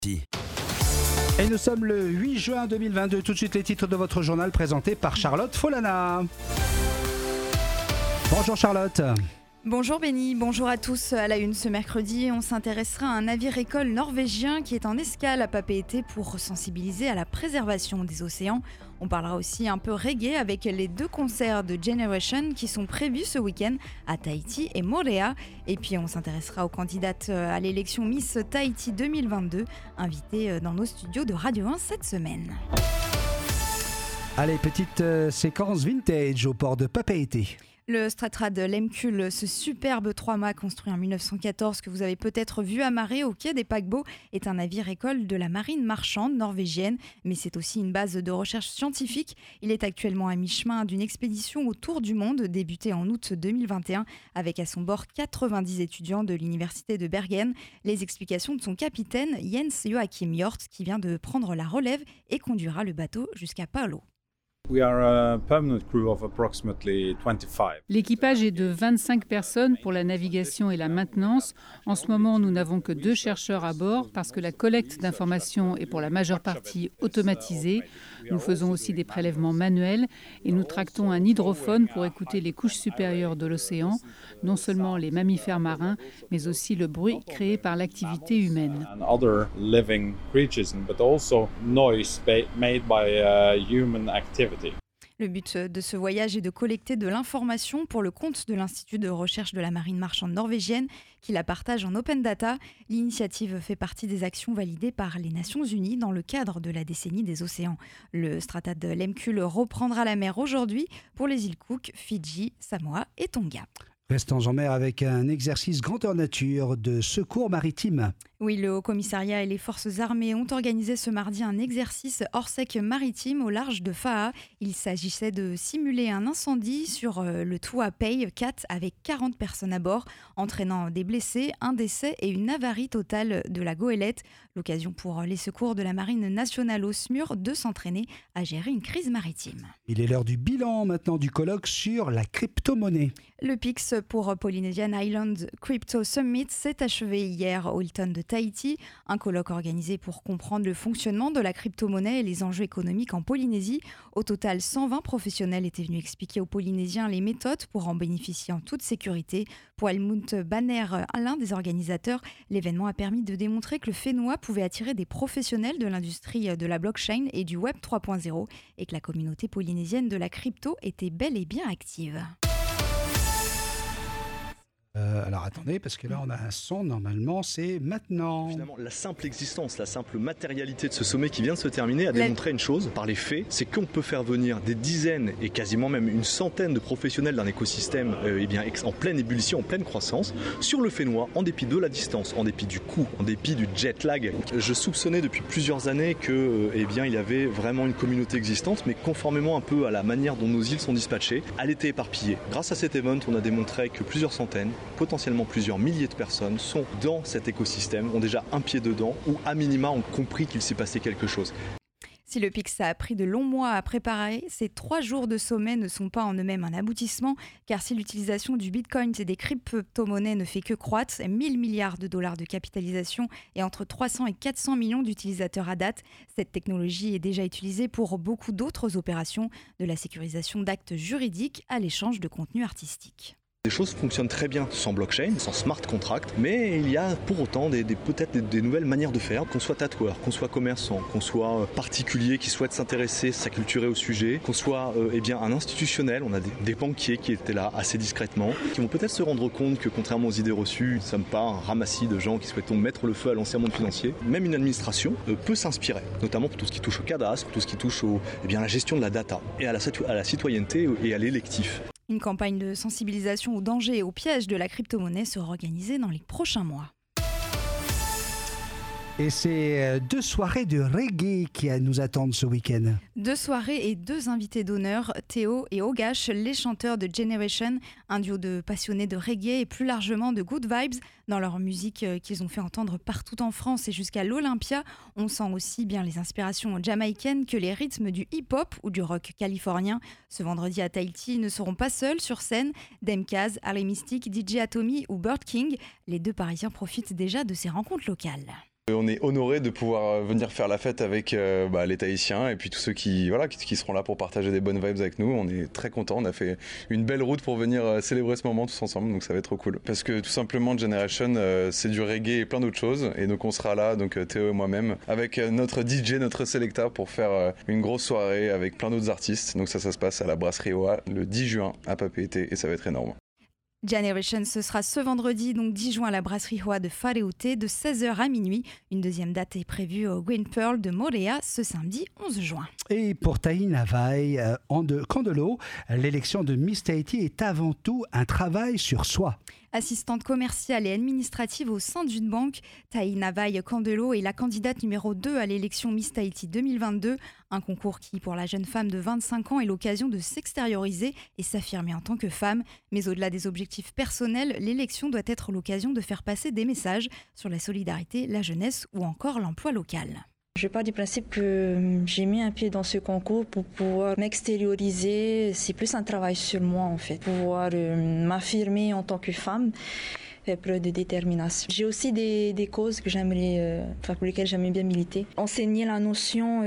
Et nous sommes le 8 juin 2022. Tout de suite les titres de votre journal présentés par Charlotte Folana. Bonjour Charlotte. Bonjour Benny, bonjour à tous. À la une ce mercredi, on s'intéressera à un navire-école norvégien qui est en escale à Papeete pour sensibiliser à la préservation des océans. On parlera aussi un peu reggae avec les 2 concerts de Generation qui sont prévus ce week-end à Tahiti et Moorea. Et puis on s'intéressera aux candidates à l'élection Miss Tahiti 2022, invitées dans nos studios de Radio 1 cette semaine. Allez, petite séquence vintage au port de Papeete. Le Stratrad Lemkul, ce superbe 3-mâts construit en 1914 que vous avez peut-être vu amarré au quai des paquebots, est un navire-école de la marine marchande norvégienne, mais c'est aussi une base de recherche scientifique. Il est actuellement à mi-chemin d'une expédition autour du monde débutée en août 2021 avec à son bord 90 étudiants de l'université de Bergen. Les explications de son capitaine Jens Joachim Hjort qui vient de prendre la relève et conduira le bateau jusqu'à Paolo. L'équipage est de 25 personnes pour la navigation et la maintenance. En ce moment, nous n'avons que 2 chercheurs à bord parce que la collecte d'informations est pour la majeure partie automatisée. Nous faisons aussi des prélèvements manuels et nous tractons un hydrophone pour écouter les couches supérieures de l'océan, non seulement les mammifères marins, mais aussi le bruit créé par l'activité humaine. Le but de ce voyage est de collecter de l'information pour le compte de l'Institut de recherche de la marine marchande norvégienne qui la partage en open data. L'initiative fait partie des actions validées par les Nations Unies dans le cadre de la décennie des océans. Le Stratrad Lemkul reprendra la mer aujourd'hui pour les îles Cook, Fidji, Samoa et Tonga. Restons en mer avec un exercice grandeur nature de secours maritime. Oui, le Haut-Commissariat et les forces armées ont organisé ce mardi un exercice hors-sec maritime au large de Faha. Il s'agissait de simuler un incendie sur le toit Pei 4 avec 40 personnes à bord, entraînant des blessés, un décès et une avarie totale de la goélette. L'occasion pour les secours de la Marine nationale au SMUR de s'entraîner à gérer une crise maritime. Il est l'heure du bilan maintenant du colloque sur la crypto-monnaie. Le PIX pour Polynesian Island Crypto Summit s'est achevé hier au Hilton de Tahiti, un colloque organisé pour comprendre le fonctionnement de la crypto-monnaie et les enjeux économiques en Polynésie. Au total, 120 professionnels étaient venus expliquer aux Polynésiens les méthodes pour en bénéficier en toute sécurité. Pour Helmut Banner, l'un des organisateurs, l'événement a permis de démontrer que le Fénois pouvait attirer des professionnels de l'industrie de la blockchain et du Web 3.0 et que la communauté polynésienne de la crypto était bel et bien active. Alors attendez, parce que là on a un son, normalement c'est maintenant. Finalement, la simple existence, la simple matérialité de ce sommet qui vient de se terminer a démontré une chose, par les faits, c'est qu'on peut faire venir des dizaines et quasiment même une centaine de professionnels d'un écosystème en pleine ébullition, en pleine croissance, sur le Fénois, en dépit de la distance, en dépit du coût, en dépit du jet lag. Je soupçonnais depuis plusieurs années que il y avait vraiment une communauté existante, mais conformément un peu à la manière dont nos îles sont dispatchées, elle était éparpillée. Grâce à cet event, on a démontré que plusieurs centaines, potentiellement plusieurs milliers de personnes sont dans cet écosystème, ont déjà un pied dedans ou à minima ont compris qu'il s'est passé quelque chose. Si le PIX a pris de longs mois à préparer, ces 3 jours de sommet ne sont pas en eux-mêmes un aboutissement, car si l'utilisation du Bitcoin et des crypto-monnaies ne fait que croître, 1 000 milliards de dollars de capitalisation et entre 300 et 400 millions d'utilisateurs à date, cette technologie est déjà utilisée pour beaucoup d'autres opérations, de la sécurisation d'actes juridiques à l'échange de contenus artistiques. Les choses fonctionnent très bien sans blockchain, sans smart contract, mais il y a pour autant peut-être des nouvelles manières de faire, qu'on soit tatoueur, qu'on soit commerçant, qu'on soit particulier qui souhaite s'intéresser, s'acculturer au sujet, qu'on soit un institutionnel, on a des banquiers qui étaient là assez discrètement, qui vont peut-être se rendre compte que contrairement aux idées reçues, nous ne sommes pas un ramassis de gens qui souhaitons mettre le feu à l'ancien monde financier. Même une administration peut s'inspirer, notamment pour tout ce qui touche au cadastre, pour tout ce qui touche à la gestion de la data et à la citoyenneté et à l'électif. Une campagne de sensibilisation aux dangers et aux pièges de la crypto-monnaie sera organisée dans les prochains mois. Et c'est 2 soirées de reggae qui nous attendent ce week-end. 2 soirées et 2 invités d'honneur, Théo et Ogash, les chanteurs de Generation, un duo de passionnés de reggae et plus largement de good vibes dans leur musique qu'ils ont fait entendre partout en France et jusqu'à l'Olympia. On sent aussi bien les inspirations jamaïcaines que les rythmes du hip-hop ou du rock californien. Ce vendredi à Tahiti, ils ne seront pas seuls sur scène. Demkaz, Harley Mystic, DJ Atomy ou Bird King, les 2 Parisiens profitent déjà de ces rencontres locales. On est honorés de pouvoir venir faire la fête avec les Tahitiens et puis tous ceux qui seront là pour partager des bonnes vibes avec nous. On est très contents, on a fait une belle route pour venir célébrer ce moment tous ensemble, donc ça va être trop cool. Parce que tout simplement Generation, c'est du reggae et plein d'autres choses, et donc on sera là, donc Théo et moi-même, avec notre DJ, notre Selecta, pour faire une grosse soirée avec plein d'autres artistes. Donc ça se passe à la Brasserie Oa le 10 juin à Papeete et ça va être énorme. Generation, ce sera ce vendredi, donc 10 juin à la Brasserie Hoa de Whareute de 16h à minuit. Une deuxième date est prévue au Green Pearl de Moorea ce samedi 11 juin. Et pour Taina Vai Candelo, l'élection de Miss Tahiti est avant tout un travail sur soi. Assistante commerciale et administrative au sein d'une banque, Taina Vai Candelo est la candidate numéro 2 à l'élection Miss Tahiti 2022, un concours qui, pour la jeune femme de 25 ans, est l'occasion de s'extérioriser et s'affirmer en tant que femme. Mais au-delà des objectifs personnels, l'élection doit être l'occasion de faire passer des messages sur la solidarité, la jeunesse ou encore l'emploi local. Je pars du principe que j'ai mis un pied dans ce concours pour pouvoir m'extérioriser. C'est plus un travail sur moi en fait, pouvoir m'affirmer en tant que femme. Faire preuve de détermination. J'ai aussi des causes que pour lesquelles j'aimerais bien militer. Enseigner la notion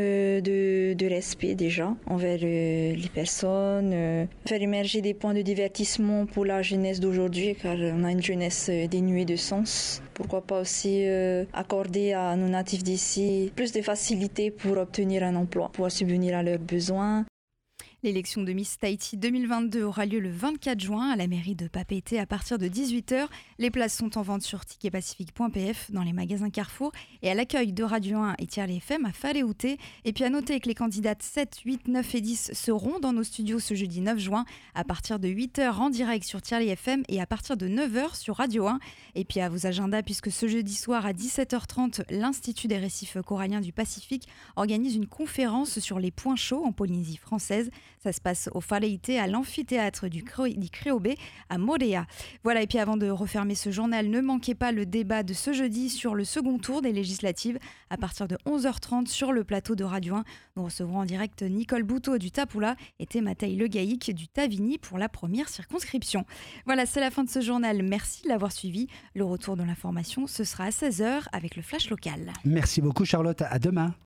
de respect déjà envers les personnes, faire émerger des points de divertissement pour la jeunesse d'aujourd'hui, car on a une jeunesse dénuée de sens. Pourquoi pas aussi accorder à nos natifs d'ici plus de facilité pour obtenir un emploi, pouvoir subvenir à leurs besoins. L'élection de Miss Tahiti 2022 aura lieu le 24 juin à la mairie de Papeete à partir de 18h. Les places sont en vente sur ticketpacifique.pf dans les magasins Carrefour et à l'accueil de Radio 1 et Tierley FM à Whareute. Et puis à noter que les candidates 7, 8, 9 et 10 seront dans nos studios ce jeudi 9 juin à partir de 8h en direct sur Tierley FM et à partir de 9h sur Radio 1. Et puis à vos agendas, puisque ce jeudi soir à 17h30, l'Institut des récifs coralliens du Pacifique organise une conférence sur les points chauds en Polynésie française. Ça se passe au Whareute à l'amphithéâtre du Créobé à Moorea. Voilà, et puis avant de refermer ce journal, ne manquez pas le débat de ce jeudi sur le second tour des législatives à partir de 11h30 sur le plateau de Radio 1. Nous recevrons en direct Nicole Bouteau du Tapula et Thématei Legaïc du Tavini pour la première circonscription. Voilà, c'est la fin de ce journal. Merci de l'avoir suivi. Le retour de l'information, ce sera à 16h avec le Flash Local. Merci beaucoup Charlotte, à demain.